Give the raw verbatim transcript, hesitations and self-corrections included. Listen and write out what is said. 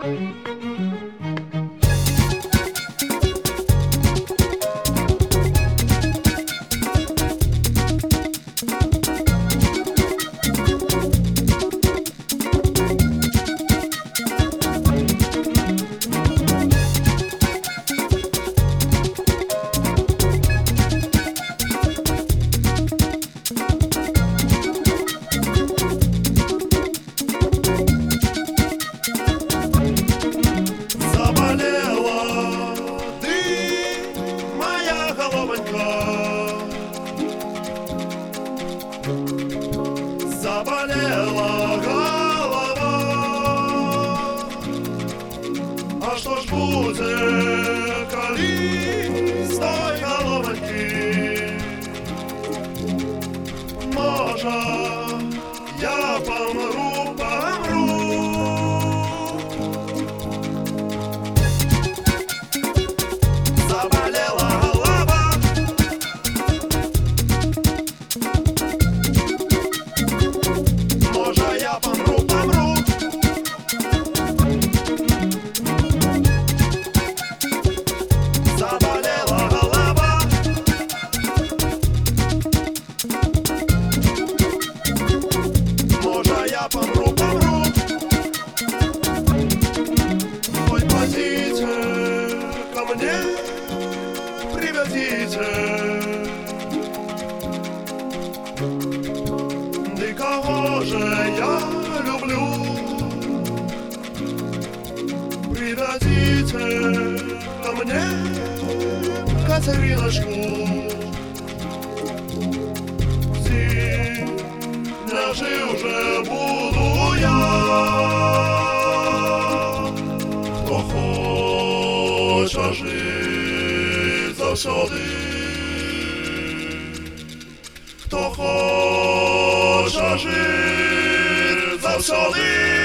Заболела голова. А что ж будет, коли с той головоньки? Может, я помру, помру. Заболела голова. Может, я помру, помру. Заболела голова. Может, я помру, помру. Пойдите ко мне, приведите. Да кого же я люблю? Приведите ко мне Катериночку. Сильно жив же буду я. Кто хочет жить завсёды, кто хочет жить завсёды.